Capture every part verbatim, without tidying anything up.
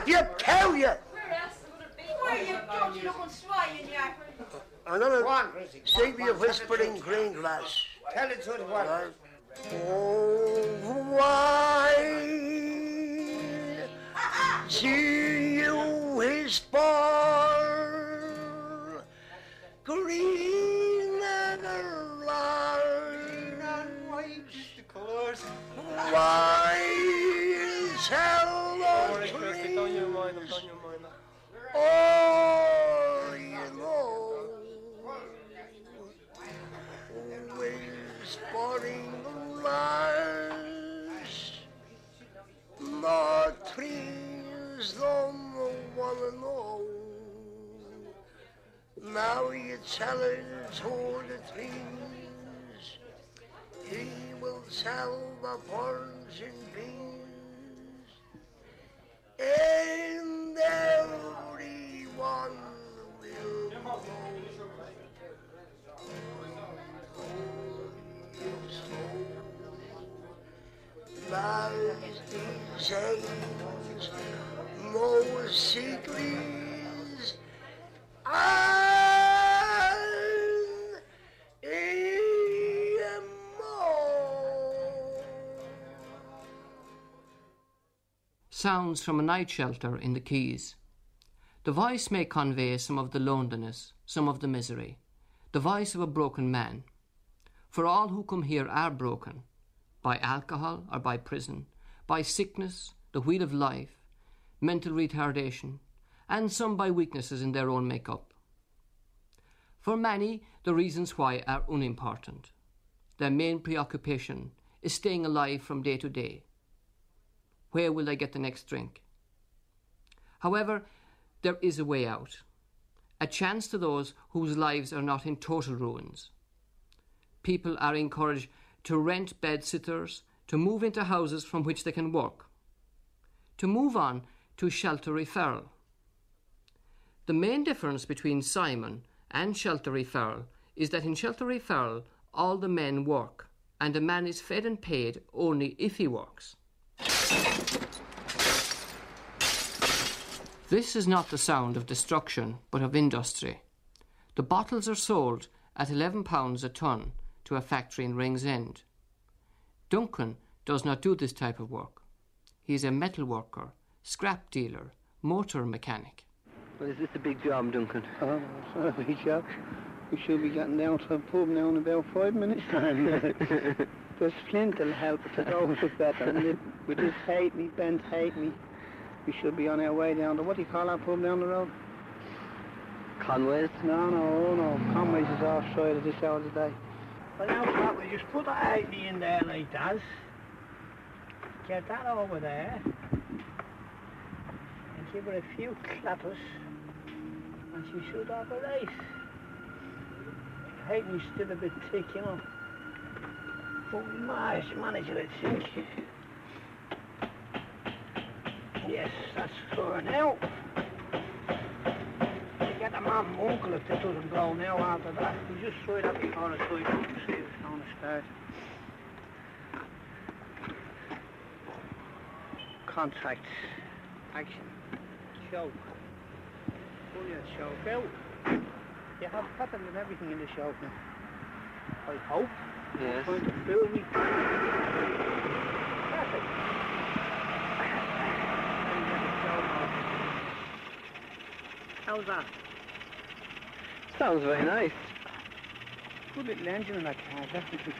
Stop, you cow, you! Where are you dodgy looking swine, you? Another Stevie whispering green glass. Tell it to the one. Right. Oh, why see you whisper green and white? The colours. Why tell the trees? Don't you mind them, don't you mind them. Oh, you know, whispering lies, the trees don't wanna know. Now you tell it to the trees, he will sell the birds in peace, and everyone will know. Lies these age, no secrets, and more. Sounds from a night shelter in the Keys. The voice may convey some of the loneliness, some of the misery, the voice of a broken man. For all who come here are broken, by alcohol or by prison, by sickness, the wheel of life, mental retardation, and some by weaknesses in their own make-up. For many, the reasons why are unimportant. Their main preoccupation is staying alive from day to day. Where will they get the next drink? However, there is a way out, a chance to those whose lives are not in total ruins. People are encouraged to rent bed-sitters, to move into houses from which they can work, to move on to shelter referral. The main difference between Simon and shelter referral is that in shelter referral, all the men work, and a man is fed and paid only if he works. This is not the sound of destruction, but of industry. The bottles are sold at eleven pounds a tonne to a factory in Ringsend. Duncan does not do this type of work. He is a metal worker, scrap dealer, motor mechanic. Well, is this a big job, Duncan? Oh, it's not a big job. We should be getting down to a pub now in about five minutes time. There's Flint will help us to go a bit better. And with this halfpenny, bent halfpenny, we should be on our way down to, what do you call that pub down the road? Conway's? No, no, no. Conway's is offside at this hour of the day. Well, now what, we just put the halfpenny in there like that. Get that over there. And give her a few clappers. And she should have a race. Halfpenny's still a bit thick, you know. But we might manage it, I think. Yes, that's for now. You get a man uncle if it doesn't blow now after that. We just try that before I try to see if it's going to start. Contract. Action. Show. Brilliant show. Go. You have pattern and everything in the show now. I hope. Yes. Going to fill me. Perfect. How's that? Sounds very nice. Good little engine in that car, definitely.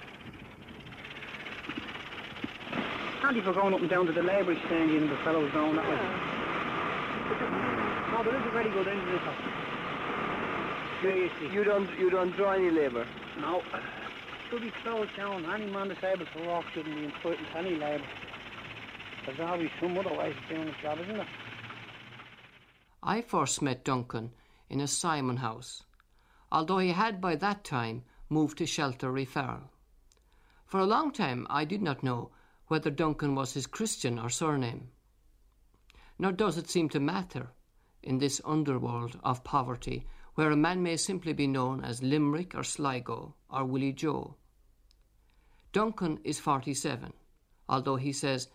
Handy for going up and down to the labour exchange and the fellows going that way. No, there is a very good engine in it. Seriously. You don't, you don't draw any labour? No. Should be closed down. Any man that's able to walk shouldn't be entitled to any labour. There's always some other ways of doing the job, isn't there? I first met Duncan in a Simon house, although he had by that time moved to shelter referral. For a long time I did not know whether Duncan was his Christian or surname. Nor does it seem to matter in this underworld of poverty where a man may simply be known as Limerick or Sligo or Willie Joe. Duncan is forty-seven, although he says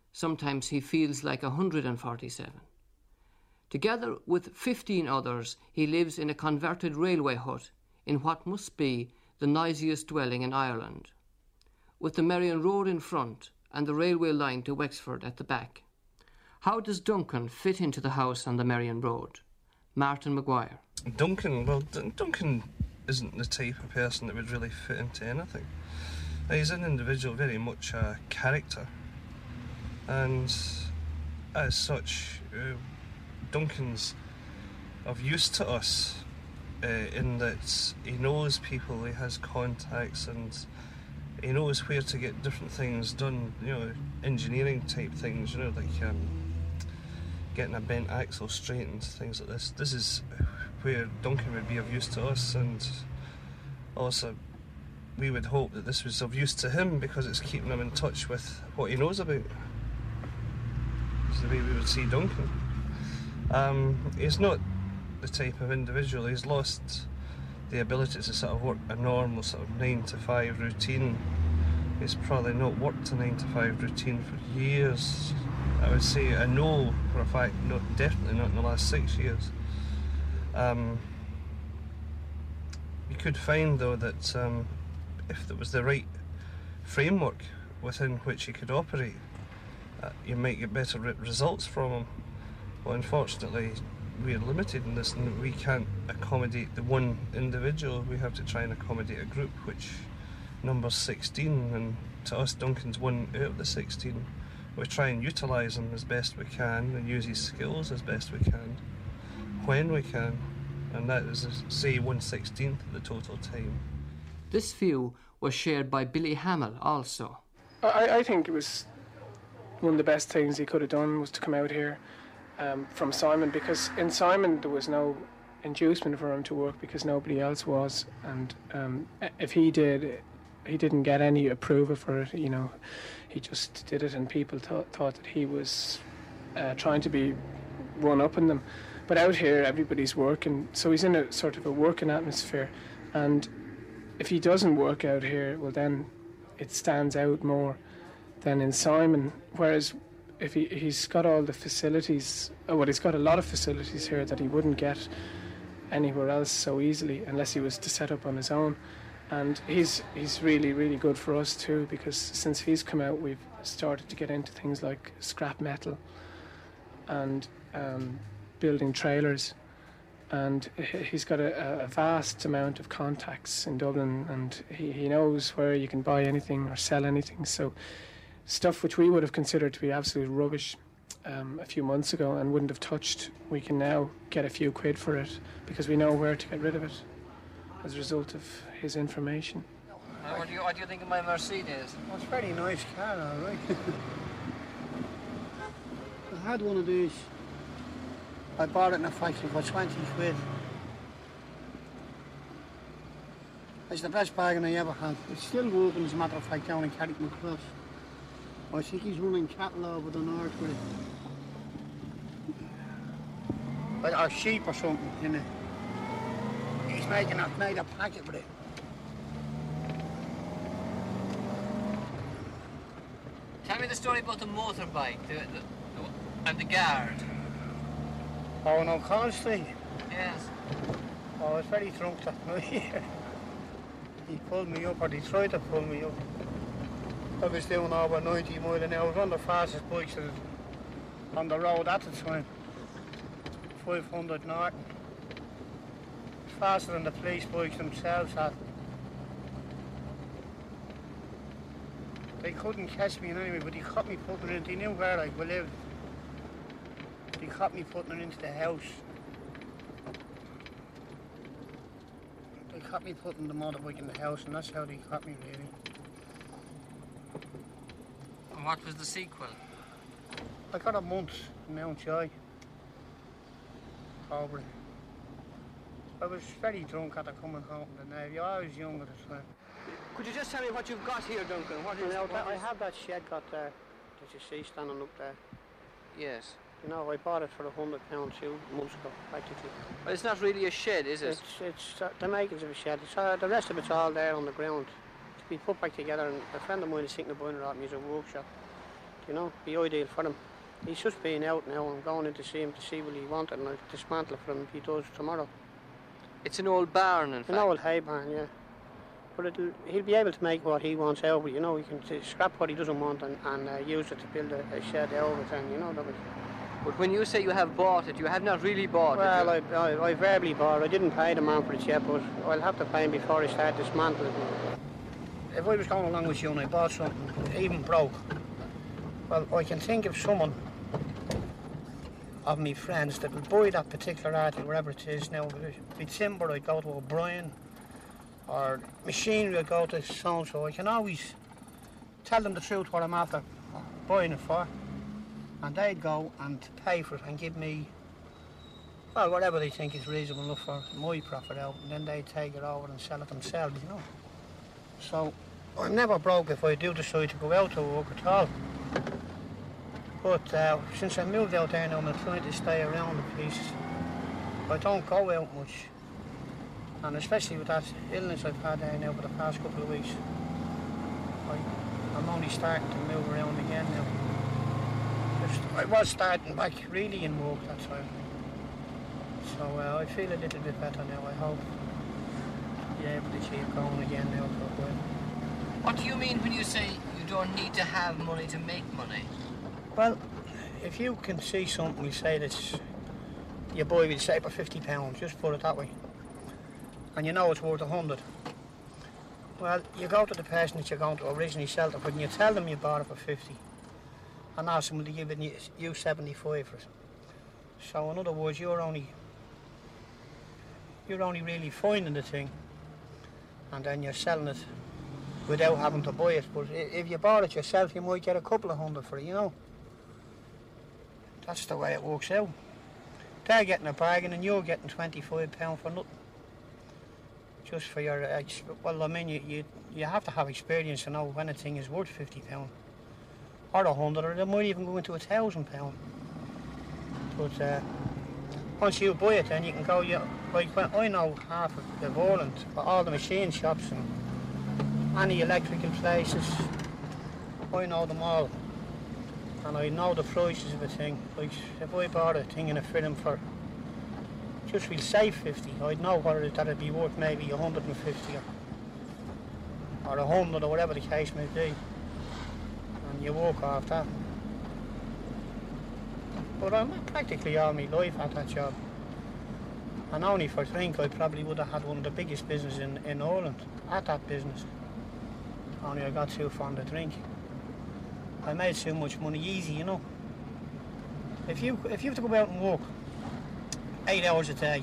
Sometimes he feels like one hundred forty-seven. Together with fifteen others, he lives in a converted railway hut in what must be the noisiest dwelling in Ireland, with the Merrion Road in front and the railway line to Wexford at the back. How does Duncan fit into the house on the Merrion Road? Martin Maguire. Duncan, well, D- Duncan isn't the type of person that would really fit into anything. He's an individual, very much a character, and as such, uh, Duncan's of use to us uh, in that he knows people, he has contacts, and he knows where to get different things done, you know, engineering type things, you know, like um, getting a bent axle straightened, things like this. This is where Duncan would be of use to us, and also we would hope that this was of use to him because it's keeping him in touch with what he knows about. It's the way we would see Duncan. Um, he's not the type of individual, he's lost the ability to sort of work a normal sort of nine to five routine. He's probably not worked a nine to five routine for years. I would say I know for a fact, not definitely not in the last six years. Um, you could find though that um, if there was the right framework within which he could operate, uh, you might get better re- results from him. Well, unfortunately, we're limited in this, and we can't accommodate the one individual. We have to try and accommodate a group which numbers sixteen, and to us Duncan's one out of the sixteen. We try and utilise him as best we can and use his skills as best we can when we can, and that is, say, one sixteenth of the total time. This view was shared by Billy Hamill also. I, I think it was one of the best things he could have done was to come out here um, from Simon, because in Simon there was no inducement for him to work because nobody else was, and um, if he did, he didn't get any approval for it, you know. He just did it, and people thought, thought that he was uh, trying to be one up in them. But out here everybody's working, so he's in a sort of a working atmosphere, and if he doesn't work out here, well then it stands out more than in Simon. Whereas if he, he's got all the facilities, oh, well, he's got a lot of facilities here that he wouldn't get anywhere else so easily unless he was to set up on his own. And he's he's really, really good for us too, because since he's come out, we've started to get into things like scrap metal and um, building trailers. And he's got a, a vast amount of contacts in Dublin, and he, he knows where you can buy anything or sell anything. So stuff which we would have considered to be absolute rubbish um, a few months ago and wouldn't have touched, we can now get a few quid for it because we know where to get rid of it as a result of his information. Uh, what, do you, what do you think of my Mercedes? Well, it's a very nice car, all right. I had one of these. I bought it in a factory for twenty quid. It's the best bargain I ever had. It's still working, as a matter of fact, down in Carrickmacross Cross. I think he's running cattle over the north with it. Or sheep or something, you know. He's making a, made a packet with it. Tell me the story about the motorbike the, the, the, and the guard. Oh, no, Constantly. Yes. Oh, I was very drunk that night. He pulled me up, or he tried to pull me up. I was doing over ninety mile an hour. I was on the fastest bikes on the road at the time. five hundred north. Faster than the police bikes themselves had. They couldn't catch me in any way, but he caught me putting it in. They knew where I lived. He caught me putting it into the house. They caught me putting the motorbike in the house, and that's how they caught me, really. And what was the sequel? I got a month in Mountjoy. Over. I was very drunk after coming home from the Navy. I was young at the time. Could you just tell me what you've got here, Duncan? What is, Now, what that, I is- have that shed got there that you see standing up there. Yes. You know, I bought it for a hundred pounds two months ago, practically. Well, it's not really a shed, is it? It's it's uh, the makings of a shed. It's, uh, the rest of it's all there on the ground to be put back together. And a friend of mine is thinking of buying it out in his workshop. you know, be ideal for him. He's just being out now. I'm going in to see him to see what he wanted, and I'll dismantle it for him if he does tomorrow. It's an old barn, in fact. An old hay barn, yeah. But it'll, he'll be able to make what he wants out of it, you know. He can t- scrap what he doesn't want and, and uh, use it to build a, a shed out of it, and, you know, that was... But when you say you have bought it, you have not really bought well, it. Well, I, I, I verbally bought it. I didn't pay the man for it yet, but I'll have to pay him before I start dismantling it. If I was going along with you and I bought something, even broke, well, I can think of someone of me friends that will buy that particular article, wherever it is now. If it be timber, I go to O'Brien, or machinery, I go to so-and-so. I can always tell them the truth what I'm after buying it for, and they'd go and pay for it and give me, well, whatever they think is reasonable enough for my profit out, and then they take it over and sell it themselves, you know. So I'm never broke if I do decide to go out to work at all. But uh, since I moved out there now, I'm trying to stay around the place. I don't go out much. And especially with that illness I've had there now for the past couple of weeks, I, I'm only starting to move around again now. Just, I was starting back really in work that time. So uh, I feel a little bit better now, I hope. Be able to keep going again now for a while. What do you mean when you say you don't need to have money to make money? Well, if you can see something, we say that's your boy will say for fifty pounds, just put it that way, and you know it's worth a hundred. Well, you go to the person that you're going to originally sell it for, and you tell them you bought it for fifty, and ask them to give it you seventy-five for it. So, in other words, you're only you're only really finding the thing, and then you're selling it without having to buy it. But if you bought it yourself, you might get a couple of hundred for it, you know. That's the way it works out. They're getting a bargain and you're getting twenty-five pounds for nothing. Just for your, uh, well, I mean, you, you you have to have experience to know when a thing is worth fifty pounds. Or a hundred, or it might even go into a thousand pounds. But uh, once you buy it, then you can go, you, like when I know half of, of Ireland, all the machine shops and any electrical places, I know them all. And I know the prices of a thing. Like if I bought a thing in a film for just we'll say fifty, I'd know what it that'd be worth maybe a hundred and fifty or a hundred or whatever the case may be. And you walk off that. But I'm practically all my life at that job. And only for drink I probably would have had one of the biggest businesses in, in Ireland at that business. Only I got too fond of drink. I made so much money easy, you know. If you if you have to go out and work eight hours a day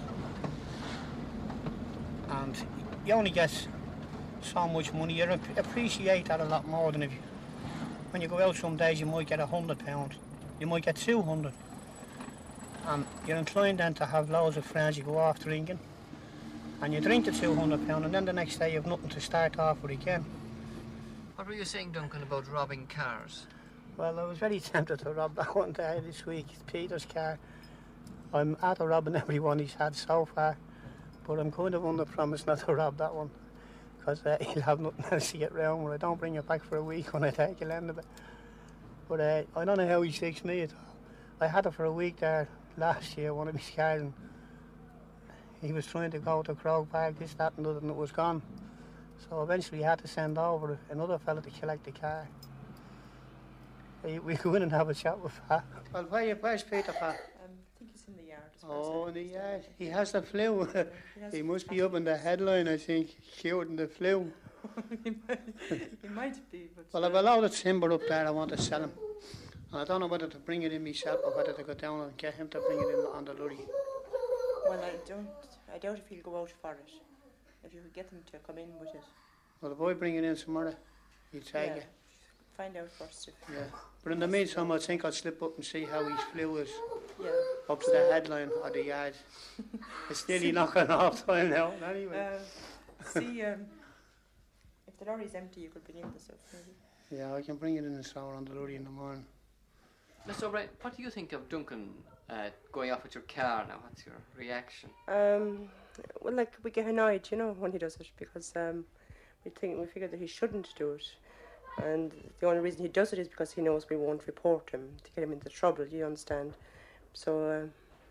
and you only get so much money, you appreciate that a lot more than if you, when you go out some days you might get a hundred pounds, you might get two hundred, and you're inclined then to have loads of friends. You go off drinking and you drink the two hundred pounds, and then the next day you have nothing to start off with again. What were you saying, Duncan, about robbing cars? Well, I was very tempted to rob that one day this week. It's Peter's car. I'm after robbing everyone he's had so far, but I'm kind of under promise not to rob that one, because uh, he'll have nothing else to get round with. I don't bring it back for a week when I take a end of it. But uh, I don't know how he sticks me at all. I had it for a week there last year, one of his cars, and he was trying to go to Croke Park, this, that and other, and it was gone. So eventually I had to send over another fella to collect the car. We, we go in and have a chat with Pat. Well, where, where's Peter, Pat? Um, I think he's in the yard. Oh, in the yard. He has the flu. he, has he must be up in the headline, I think, cured in the flu. he, might, he might be. But well, I've a load of timber up there I want to sell him. And I don't know whether to bring it in myself or whether to go down and get him to bring it in on the lorry. Well, I don't, I doubt if he'll go out for it. If you could get them to come in with it. Well, if I bring it in tomorrow, you take yeah. it. Find out first if... Yeah. But in the meantime, I think I'll slip up and see how his flu is. Yeah. Up to the headline of the yard. It's nearly knocking off time now, anyway. Uh, see, um, if the lorry's empty, you could bring in the stuff, maybe. Yeah, I can bring it in and throw it on the lorry in the morning. Mister O'Brien, what do you think of Duncan uh, going off with your car now? What's your reaction? Um, well, like, we get annoyed, you know, when he does it, because um, we think, we figure that he shouldn't do it. And the only reason he does it is because he knows we won't report him to get him into trouble, you understand? So uh,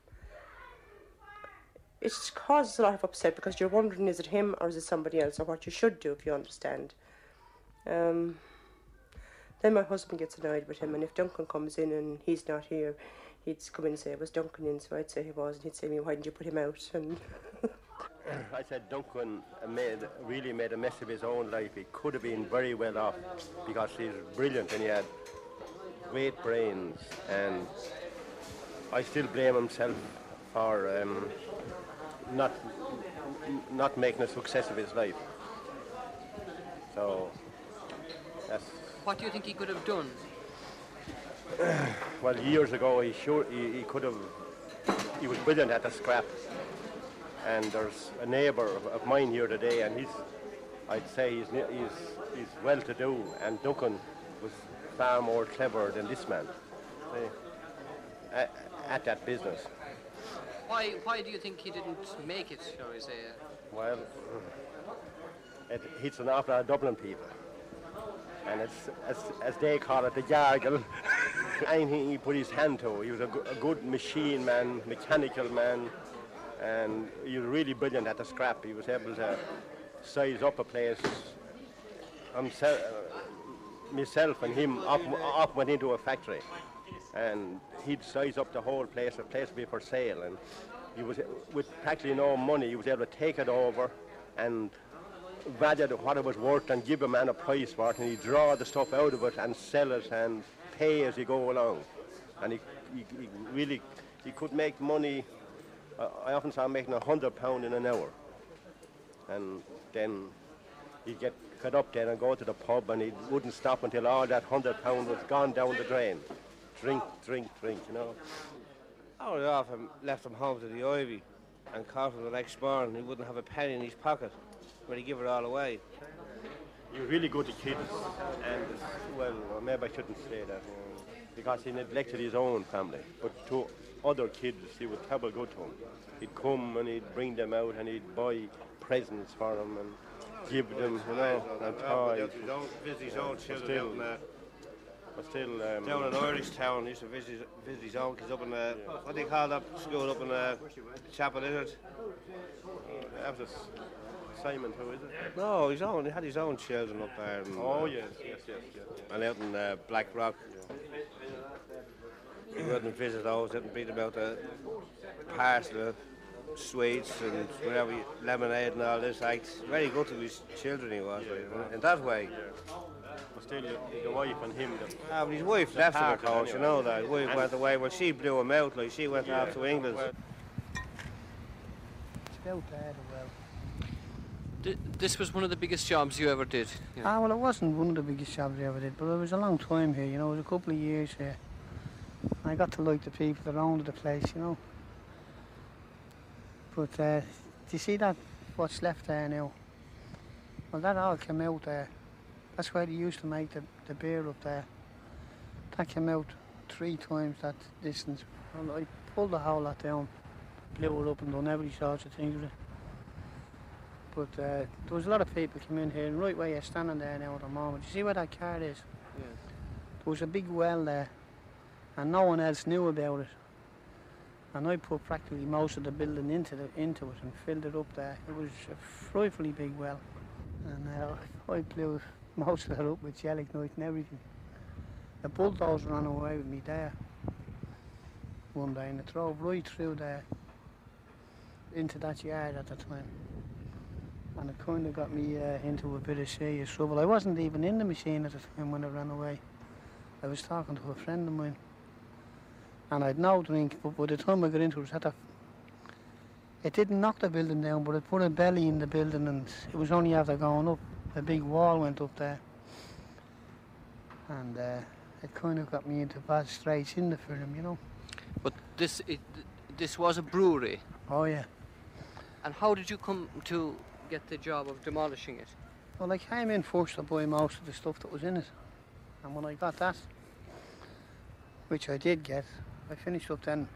it causes a lot of upset because you're wondering, is it him or is it somebody else, or what you should do, if you understand. Um, then my husband gets annoyed with him, and if Duncan comes in and he's not here, he'd come in and say, was Duncan in? So I'd say he was, and he'd say to me, why didn't you put him out? And I said Duncan made, really made a mess of his own life. He could have been very well off because he's brilliant and he had great brains, and I still blame himself for um, not not making a success of his life. So that's... What do you think he could have done? Well, years ago he sure he, he could have. He was brilliant at the scrap. And there's a neighbour of, of mine here today, and he's, I'd say he's he's he's well-to-do, and Duncan was far more clever than this man, see, at, at that business. Why why do you think he didn't make it, shall we say? Well, it hits an awful lot of Dublin people, and it's as as they call it, the jargon. Anything he put his hand to, he was a, a good machine man, mechanical man. And he was really brilliant at the scrap. He was able to size up a place. Himself, uh, myself and him up, up went into a factory, and he'd size up the whole place. The place would be for sale, and he was, with practically no money, he was able to take it over and value what it was worth and give a man a price for it, and he'd draw the stuff out of it and sell it and pay as he go along. And he, he, he really, he could make money. I often saw him making a hundred pound in an hour, and then he'd get cut up there and go to the pub, and he wouldn't stop until all that hundred pound was gone down the drain. Drink, drink, drink, you know. I would have often left him home to the Ivy and caught him the next morning. He wouldn't have a penny in his pocket, but he'd give it all away. He was really good to kids, and well, maybe I shouldn't say that, um, because he neglected his own family, but to other kids, he was terrible good to them. He'd come and he'd bring them out and he'd buy presents for them and give them, you know, and toys. Visit his own children still, out in, uh, but still, um, down in Irish Town. He used to visit, visit his own kids up in, uh, what do you call that school up in uh, Chapel Innard? That was Simon, who is it? No, his own. He had his own children up there. And, oh, uh, yes, yes, yes, yes. And out in uh, Black Rock. He wouldn't visit those, didn't beat about the parcel of sweets and whatever, lemonade and all this. Like, very good to his children he was, like, in that way. But still, the wife and him... The, ah, but his wife left him, of course, anyway. you know that. His wife and went away, well, she blew him out, like, she went yeah, off to England. It's about that, well. D- this was one of the biggest jobs you ever did? Yeah. Ah, well, it wasn't one of the biggest jobs I ever did, but it was a long time here, you know, it was a couple of years here. I got to like the people that owned the place, you know. But uh, do you see that, what's left there now? Well, that all came out there. That's where they used to make the, the beer up there. That came out three times that distance. Well, I pulled the whole lot down, blew it up and done every sort of thing with it. But uh, there was a lot of people came in here, and right where you're standing there now at the moment. You see where that car is? Yeah. There was a big well there, and no one else knew about it. And I put practically most of the building into the, into it and filled it up there. It was a frightfully big well, and uh, I blew most of it up with gelignite and everything. The bulldozer ran away with me there one day, and it drove right through there into that yard at the time. And it kind of got me uh, into a bit of serious trouble. I wasn't even in the machine at the time when it ran away. I was talking to a friend of mine, and I'd no drink, but by the time I got into it, it, had a, it didn't knock the building down, but it put a belly in the building, and it was only after going up, a big wall went up there. And uh, it kind of got me into bad straits in the film, you know. But this it, this was a brewery? Oh, yeah. And how did you come to get the job of demolishing it? Well, I came in first to buy most of the stuff that was in it. And when I got that, which I did get, I finished up then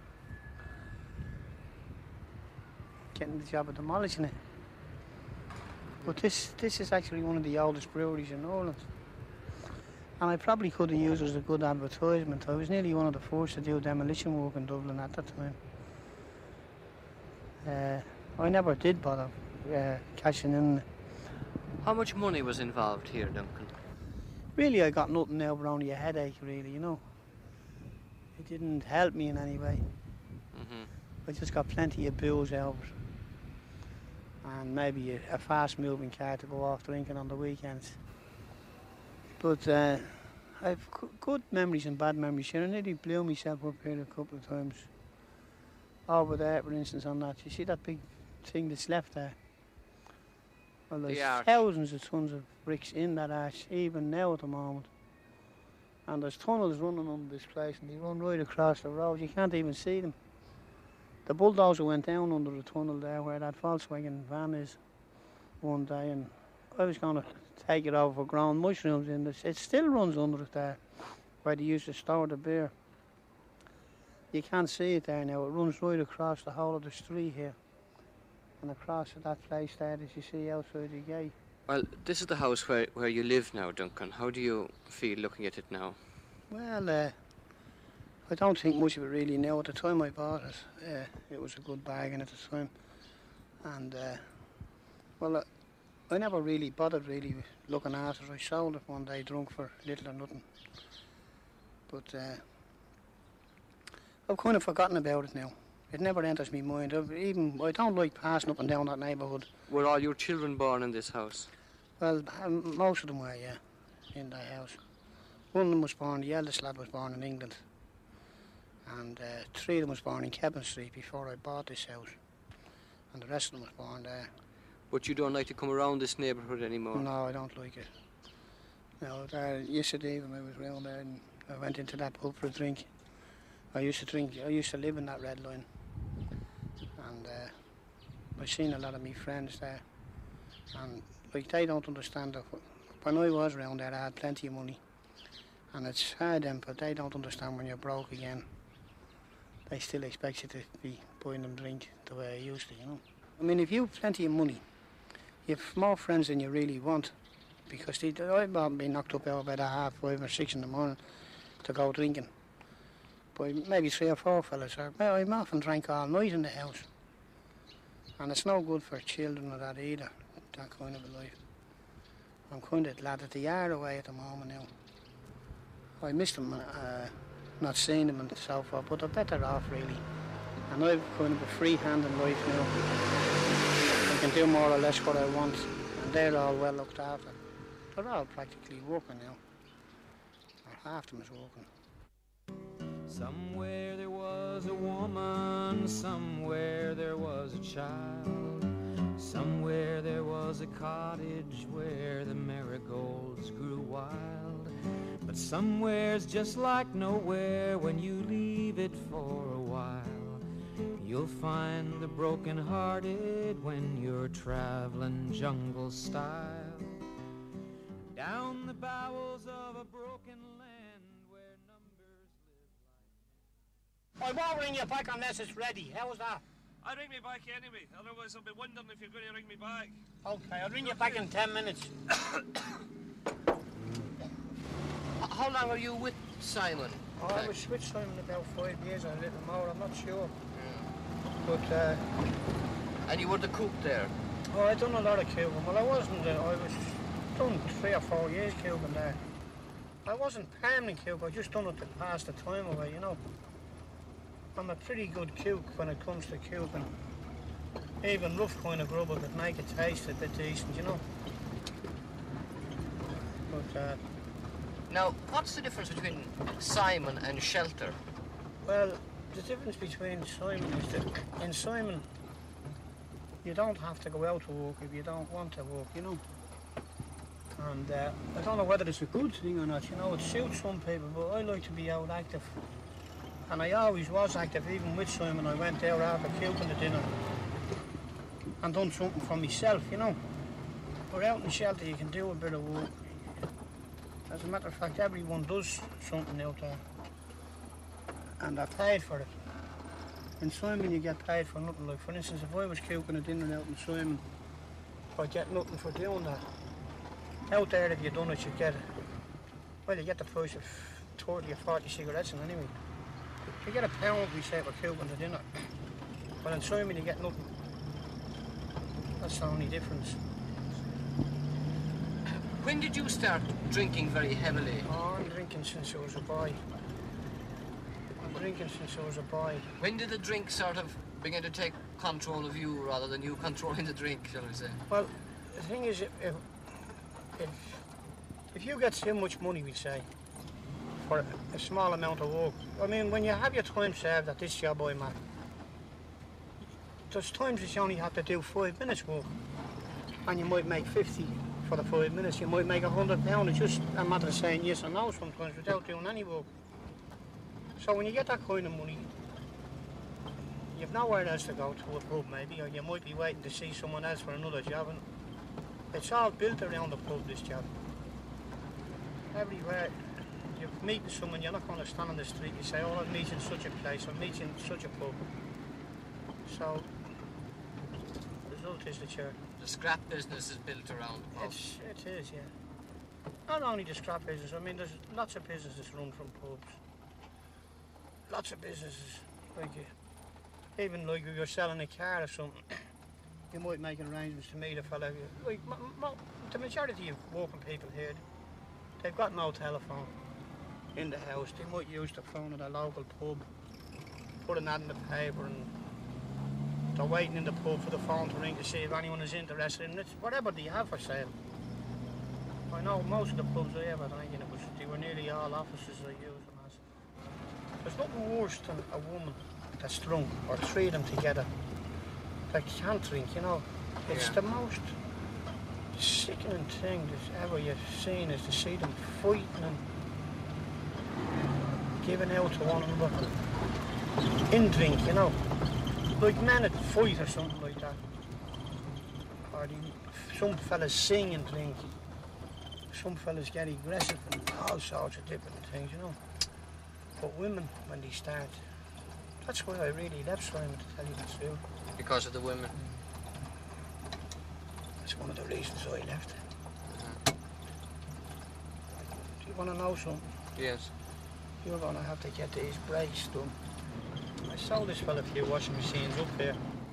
getting the job of demolishing it. But this this is actually one of the oldest breweries in Ireland. And I probably could have used it as a good advertisement. I was nearly one of the first to do demolition work in Dublin at that time. Uh, I never did bother uh, cashing in. How much money was involved here, Duncan? Really, I got nothing now but only a headache, really, you know. It didn't help me in any way. Mm-hmm. I just got plenty of booze out of it. And maybe a, a fast-moving car to go off drinking on the weekends. But uh, I've c- good memories and bad memories here. I nearly blew myself up here a couple of times. Over there, for instance, on that. You see that big thing that's left there? Well, there's The arch. thousands of tons of bricks in that arch, even now at the moment. And there's tunnels running under this place, and they run right across the road. You can't even see them. The bulldozer went down under the tunnel there where that Volkswagen van is one day, and I was going to take it over for ground mushrooms in this. It still runs under it there, where they used to store the beer. You can't see it there now. It runs right across the whole of the street here, and across to that place there that you see outside the gate. Well, this is the house where, where you live now, Duncan. How do you feel looking at it now? Well, uh, I don't think much of it really now. At the time I bought it, uh, it was a good bargain at the time. And, uh, well, uh, I never really bothered really looking after it. I sold it one day drunk for little or nothing. But uh, I've kind of forgotten about it now. It never enters my mind. I've even I don't like passing up and down that neighbourhood. Were all your children born in this house? Well, um, most of them were, yeah, in that house. One of them was born, the eldest lad was born in England. And uh, three of them was born in Kevin Street before I bought this house. And the rest of them was born there. But you don't like to come around this neighbourhood anymore? No, I don't like it. No, there, yesterday when I was round there and I went into that pub for a drink. I used to drink, I used to live in that Red Line. And uh, I've seen a lot of my friends there. And like they don't understand that when I was around there I had plenty of money. And it's hard then, but they don't understand when you're broke again. They still expect you to be buying them drink the way I used to, you know. I mean, if you have plenty of money, you have more friends than you really want. Because they, I've been knocked up out about half five or six in the morning to go drinking. But maybe three or four fellas. Or, well, I'm often drank all night in the house. And it's no good for children or that either, that kind of a life. I'm kind of glad that they are away at the moment now. I miss them, uh, not seeing them and so forth, but they're better off really. And I've kind of a free hand in life now. I can do more or less what I want, and they're all well looked after. They're all practically working now, or half of them is working. Somewhere there was a woman, somewhere there was a child, somewhere there was a cottage where the marigolds grew wild. But somewhere's just like nowhere when you leave it for a while. You'll find the broken-hearted when you're traveling jungle style down the bowels of a broken land where numbers live like... I won't ring you back unless it's ready. How's that? I'll ring me back anyway, otherwise I'll be wondering if you're going to ring me back. Okay, I'll ring you back in ten minutes. How long are you with Simon? Oh, I was with Simon about five years or a little more, I'm not sure. But, uh... And you were the cook there? Oh, I done a lot of cubing. Well, I wasn't, uh, I was done three or four years cubing there. I wasn't permanent cube, I just done it to pass the time away, you know. I'm a pretty good cook when it comes to cubing. Even rough kind of grub, I could make it taste a bit decent, you know. But, uh... Now, what's the difference between Simon and shelter? Well, the difference between Simon is that in Simon, you don't have to go out to work if you don't want to work, you know. And uh, I don't know whether it's a good thing or not, you know, it suits some people, but I like to be out active. And I always was active, even with Simon. I went there after cooking the dinner and done something for myself, you know. But out in the shelter, you can do a bit of work. As a matter of fact, everyone does something out there. And they're paid for it. In Simon, you get paid for nothing. Like, for instance, if I was cooking a dinner out in Simon, I'd get nothing for doing that. Out there, if you done it, you'd get Well, you get the price of thirty or forty cigarettes in anyway. You get a pound, we say, for coupon to dinner. But in Simon, you get nothing. That's the only difference. When did you start drinking very heavily? Oh, I'm drinking since I was a boy. I'm drinking since I was a boy. When did the drink sort of begin to take control of you rather than you controlling the drink, shall we say? Well, the thing is, if, if, if you get so much money, we say, for a, a small amount of work, I mean, when you have your time served at this job I'm at, there's times that you only have to do five minutes work, and you might make fifty for the five minutes. You might make a hundred pounds. It's just a matter of saying yes or no sometimes without doing any work. So when you get that kind of money, you've nowhere else to go to a pub maybe, or you might be waiting to see someone else for another job. And it's all built around the pub, this job. Everywhere you're meeting someone, you're not going to stand on the street and say, oh, I'm meeting such a place, I'm meeting such a pub. So the result is that you're... The scrap business is built around pubs. It's, it is, yeah. Not only the scrap business, I mean, there's lots of businesses run from pubs. Lots of businesses, like you, even like if you're selling a car or something, you might make arrangements to meet a fella. Like, m m the majority of working people here, they've got no telephone in the house. They might use the phone at a local pub, put an ad in the paper, and they're waiting in the pub for the phone to ring to see if anyone is interested in it. Whatever they have for sale. I know most of the pubs I ever drank in, it was, they were nearly all offices I used them as. There's nothing worse than a woman that's drunk, or three of them together, that can't drink, you know. It's yeah. the most sickening thing that ever you've seen, is to see them fighting and giving out to one another in drink, you know. Like men at fight or something like that. Or the, some fellas sing and drink. Some fellas get aggressive and all sorts of different things, you know. But women, when they start, that's why I really left Simon, to tell you the truth. Because of the women? That's one of the reasons I left. Do you want to know something? Yes. You're going to have to get these brakes done. I sold this fella a few washing machines up here.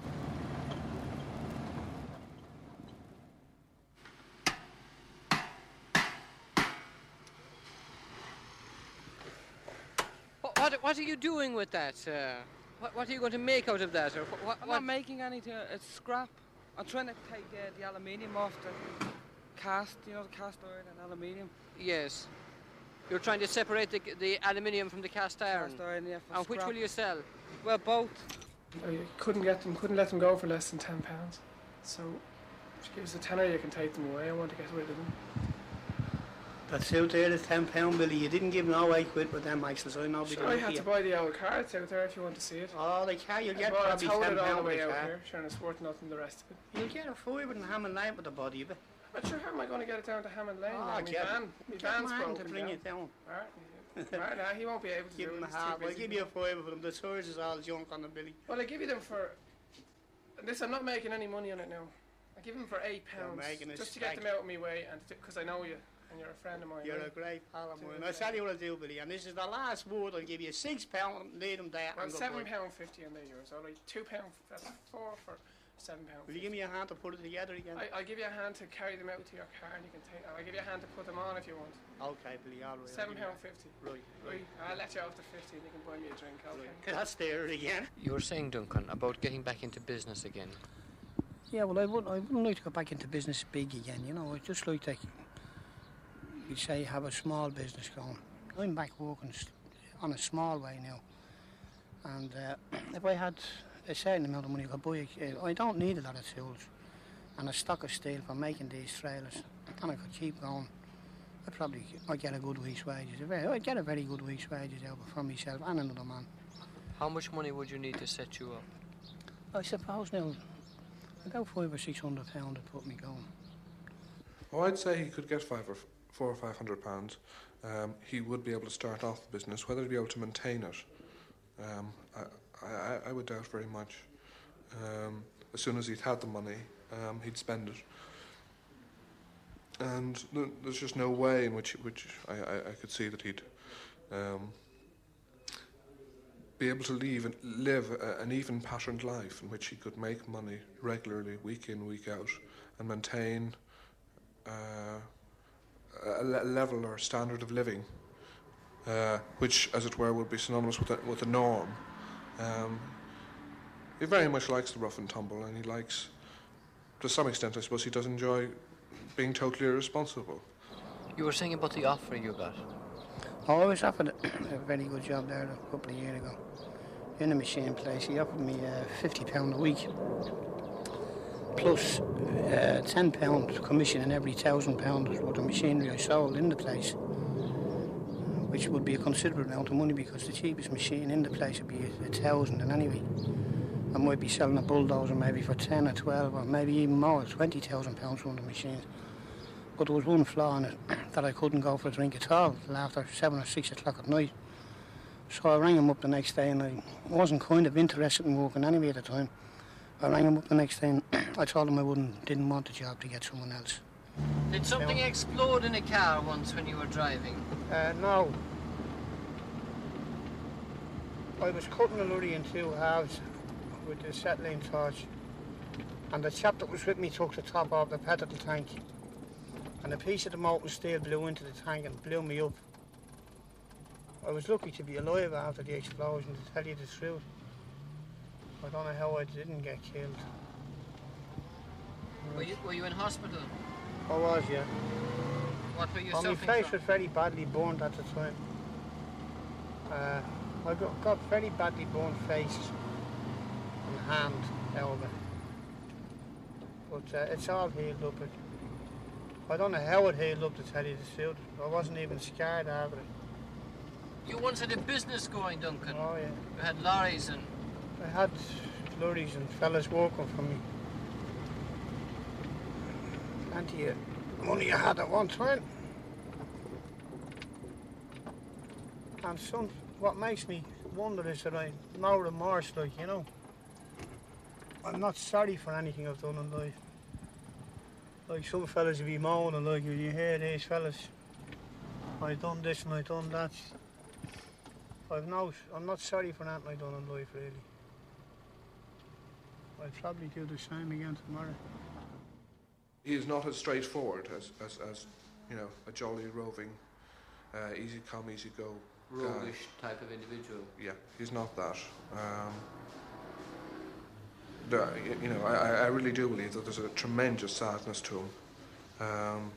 What, what are you doing with that? Uh, what, what are you going to make out of that? Or what, I'm what? not making anything. It's scrap. I'm trying to take uh, the aluminium off the cast, you know, the cast iron and aluminium. Yes. You're trying to separate the, the aluminium from the cast iron? Cast iron, yeah. And which scrap. will you sell? Well, both. I couldn't get them, couldn't let them go for less than ten pounds. So, if you give us a tenner, you can take them away. I want to get rid of them. That's out there, the ten pound Billy. You didn't give no eight quid with them, Michael, so I know. Sure, I had to buy the old cards out there if you want to see it. Oh, they can. You'll get I probably towed ten it all the pound way out car. here, sure, and it's worth nothing the rest of it. You'll get a five and ham and lane with the body of it. But sure, how am I going to get it down to Hammond Lane? Oh, now? My get van, my get van's Martin broken to bring down. it down. Alright, right, now he won't be able to Give do him it. a He's too half. I'll busy. give you a five of them. The size is all junk on the Billy. Well, I give you them for... This, I'm not making any money on it now. I give them for eight pounds, making a just to get stack. them out of my way, and because I know you, and you're a friend of mine. You're right? a great pal of Do mine. it, I'll yeah. tell you what I'll do, Billy, and this is the last word. I'll give you six pound, lead them there, Well, and go seven buy. pound fifty, and they're yours. All right, two pound. That's four for seven pound. Will you give me a hand to put it together again? I, I'll give you a hand to carry them out to your car, and you can take. I'll give you a hand to put them on if you want. Okay, Billy, all right. Seven pound fifty. Right, Right. I'll let you off the fifty, and you can buy me a drink. Okay. That's there again. You were saying, Duncan, about getting back into business again. Yeah, well, I wouldn't, I wouldn't like to go back into business big again, you know. I'd just like to, you'd say, have a small business going. I'm back working s- on a small way now. And uh, if I had a certain amount of money, I could buy, a, I don't need a lot of tools and a stock of steel for making these trailers. And I could keep going. I'd probably, I'd get a good week's wages. A very- I'd get a very good week's wages out for myself and another man. How much money would you need to set you up? I suppose now, about five or six hundred pounds to put me going. Oh, I'd say he could get five or f- four or five hundred pounds. Um, he would be able to start off the business. Whether he'd be able to maintain it, um, I, I, I would doubt very much. Um, as soon as he'd had the money, um, he'd spend it. and th- there's just no way in which which I, I, I could see that he'd um, be able to leave and live a, an even patterned life in which he could make money regularly, week in, week out, and maintain uh, a le- level or standard of living, uh, which, as it were, would be synonymous with a, with a norm. Um, he very much likes the rough and tumble, and he likes, to some extent, I suppose, he does enjoy being totally irresponsible. You were saying about the offer you got. Oh, I was offered a very good job there a couple of years ago in a machine place. He offered me uh, fifty pounds a week plus uh, ten pounds commission in every one thousand pounds worth of machinery I sold in the place, which would be a considerable amount of money because the cheapest machine in the place would be a, a thousand. And anyway, I might be selling a bulldozer maybe for ten or twelve or maybe even more, twenty thousand pounds worth of machines. But there was one flaw in it, that I couldn't go for a drink at all till after seven or six o'clock at night. So I rang him up the next day, and I wasn't kind of interested in working anyway at the time. I rang him up the next day and I told him I wouldn't, didn't want the job to get someone else. Did something explode in a car once when you were driving? Uh, no. I was cutting a lorry in two halves with the acetylene torch, and the chap that was with me took the top off the petrol tank, and a piece of the molten steel blew into the tank and blew me up. I was lucky to be alive after the explosion, to tell you the truth. I don't know how I didn't get killed. Were you, were you in hospital? I was, yeah. What were you oh, my suffering face from? was very badly burned at the time. Uh, I got, got very badly burned face and hand, elbow. But uh, it's all healed up. It, I don't know how it healed up, to tell you the truth. I wasn't even scared after it. You once had a business going, Duncan. Oh, yeah. You had lorries and... I had lorries and fellas working for me. Plenty of money I had at one time. And son, what makes me wonder is that I no remorse, like, you know. I'm not sorry for anything I've done in life. Like some fellas will be moaning, like, you hear these fellas, I done this and I done that. I've no, I'm not sorry for anything I've done in life, really. I'll probably do the same again tomorrow. He is not as straightforward as, as, as you know, a jolly, roving, uh, easy come, easy go roguish type of individual. Yeah, he's not that. Um, there, you know, I, I really do believe that there's a tremendous sadness to him. Um,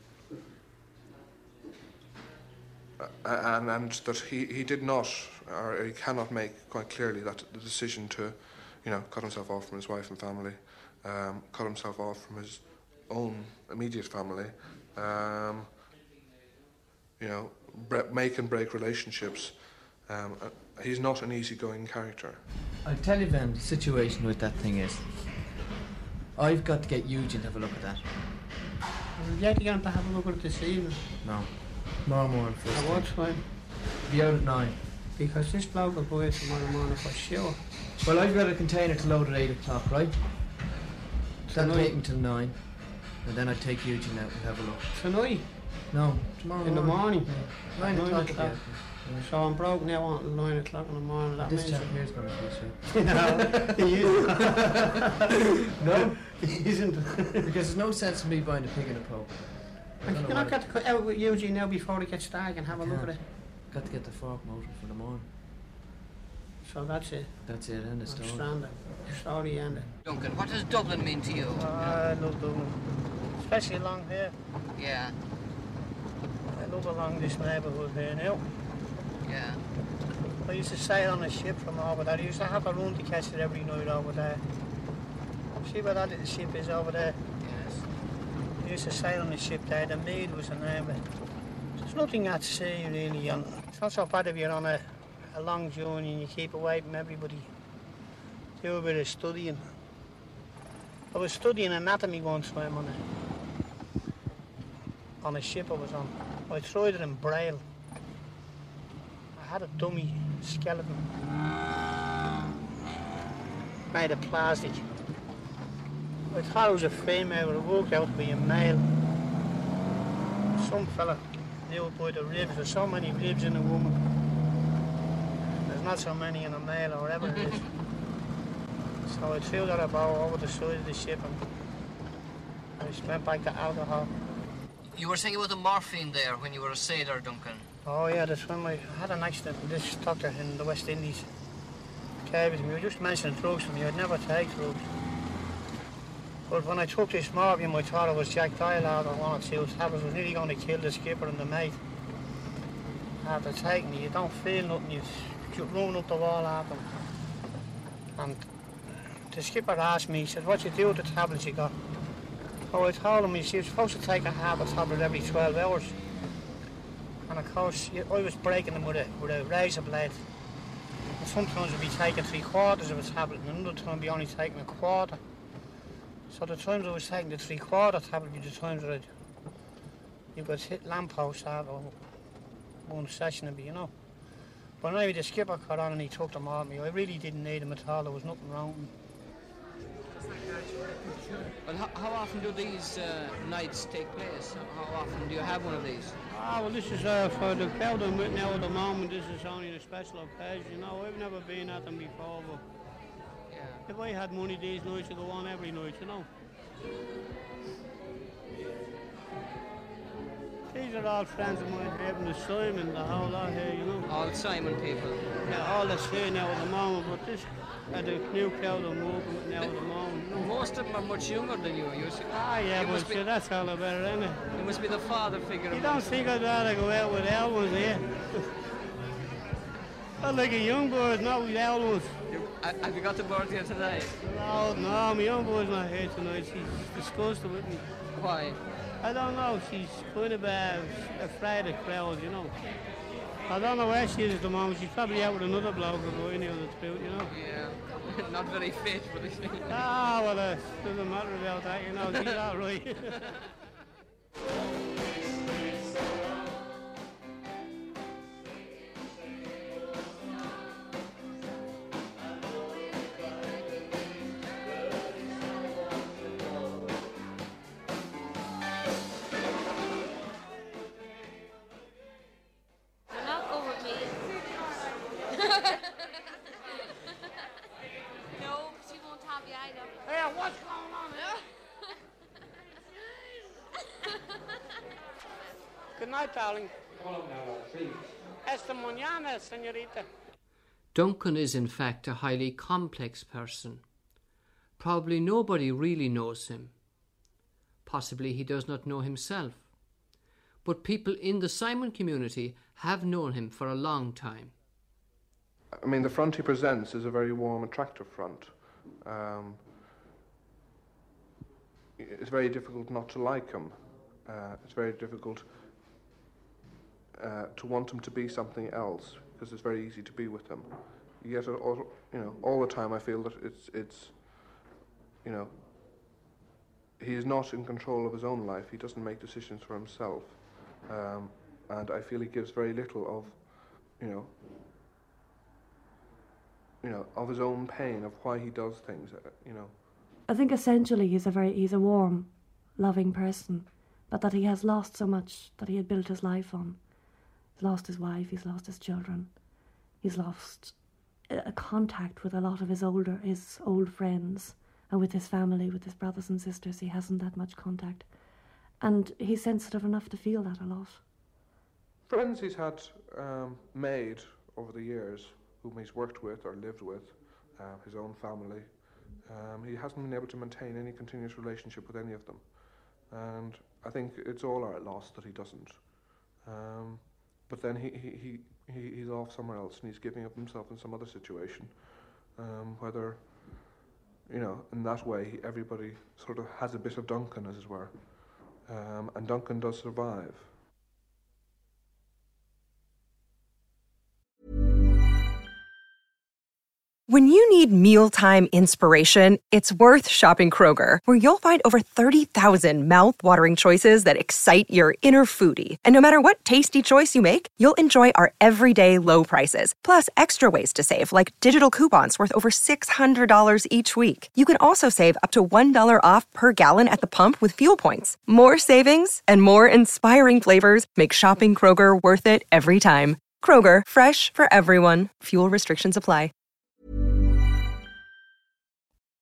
and, and that he, he did not, or he cannot make quite clearly that the decision to, you know, cut himself off from his wife and family, um, cut himself off from his own immediate family, um, you know, bre- make and break relationships. Um, uh, he's not an easygoing character. I'll tell you then, the situation with that thing is, I've got to get Eugene to have a look at that. Will you get him to have a look at it this evening? No. Tomorrow morning first At thing. what time? Be out at nine. Because this bloke will buy it tomorrow morning for sure. Well, I've got a container to load at eight o'clock, right? That'll Tonight? take me till nine. And then I'd take Eugene out and have a look. Tonight? No, tomorrow In the morning? Yeah. Nine, o'clock. o'clock. Yeah. So I'm broke now until nine o'clock in the morning. That This means chap here's going to be No, he isn't. No, he isn't. Because there's no sense in me buying a pig in a poke. I And don't you know cannot why. get to cut out with Eugene now before he gets dark and have a look at Can't. it. Got to get the fork motor for the morning. So that's it. That's it, end of story. Stranded. Story ended. Duncan, what does Dublin mean to you? I love Dublin. Especially along here. Yeah, I love along this neighbourhood here now. yeah. I used to sail on a ship from over there. I used to have a run to catch it every night over there. See where that little ship is over there? Yes. I used to sail on the ship there. The Mead was the name of it. There's nothing at sea really. And it's not so bad if you're on a, a long journey and you keep away from everybody. Do a bit of studying. I was studying anatomy one time on a, on a ship I was on. I tried it in Braille. I had a dummy skeleton made of plastic. I thought it was a female, but it worked out to be a male. some fella knew by the ribs. There's so many ribs in a woman. There's not so many in a male or whatever it is. So I threw that about over the side of the ship and I just went back to alcohol. You were saying about the morphine there when you were a sailor, Duncan. Oh yeah, that's when I had an accident with this doctor in the West Indies. Came with me, you just mentioned drugs to me, I'd never take drugs. But when I took this morphine, I thought it was Jack Dialard or one or two tablets. I was nearly going to kill the skipper and the mate. After taking it, you don't feel nothing, you just run up the wall at them. And the skipper asked me, he said, what you do with the tablets you got? So I told him, he said, you're supposed to take a half a tablet every twelve hours. And of course, I was breaking them with a, with a razor blade. And sometimes I'd be taking three quarters of a tablet, and another time I'd be only taking a quarter. So the times I was taking the three quarter tablet would be the times that I'd, you could hit lampposts out or one session of me, you know. But anyway, the skipper got on and he took them off me. I really didn't need them at all, there was nothing wrong with them. Well, how, how often do these uh, nights take place? How, how often do you have one of these? Ah, well, this is uh, for the crowd I'm with now at the moment. This is only a special occasion, you know. I've never been at them before, but yeah. If I had money these nights, I'd go on every night, you know. These are all friends of mine, even the Simon, the whole lot here, you know. All Simon people? Yeah, all that's here now at the moment, but this uh, the new crowd I'm working with now at the moment. You know. Most of them are much younger than you. you ah, yeah, you but be, see, that's all about it, isn't it? You must be the father figure You of don't think I'd rather go out with old ones here? Not like a young bird, not with old ones. You, uh, have you got the bird here today? No, no, my young boy's not here tonight. She's disgusted with me. Why? I don't know. She's kind of uh, afraid of crowds, you know. I don't know where she is at the moment. She's probably out with another bloke or any other truth, you know. Yeah, not very fit, but it's... Ah, well, it uh, doesn't matter about that, you know. She's all right. Good night, darling. Esta mañana, señorita. Duncan is in fact a highly complex person. Probably nobody really knows him. Possibly he does not know himself. But people in the Simon community have known him for a long time. I mean, the front he presents is a very warm, attractive front. Um, it's very difficult not to like him. Uh, it's very difficult uh, to want him to be something else, because it's very easy to be with him. Yet, all, you know, all the time I feel that it's, it's, you know, he is not in control of his own life. He doesn't make decisions for himself, um, and I feel he gives very little of, you know, you know, of his own pain, of why he does things, uh, you know. I think essentially he's a very he's a warm, loving person, but that he has lost so much that he had built his life on. He's lost his wife, he's lost his children, he's lost a contact with a lot of his older his old friends, and with his family, with his brothers and sisters. He hasn't that much contact, and he's sensitive enough to feel that a lot. Friends he's had um, made over the years, whom he's worked with or lived with, uh, his own family. Um, he hasn't been able to maintain any continuous relationship with any of them, and I think it's all our loss that he doesn't. Um, but then he, he, he, he he's off somewhere else, and he's giving up himself in some other situation, um, whether, you know, in that way everybody sort of has a bit of Duncan, as it were, um, and Duncan does survive. When you need mealtime inspiration, it's worth shopping Kroger, where you'll find over thirty thousand mouth-watering choices that excite your inner foodie. And no matter what tasty choice you make, you'll enjoy our everyday low prices, plus extra ways to save, like digital coupons worth over six hundred dollars each week. You can also save up to one dollar off per gallon at the pump with fuel points. More savings and more inspiring flavors make shopping Kroger worth it every time. Kroger, fresh for everyone. Fuel restrictions apply.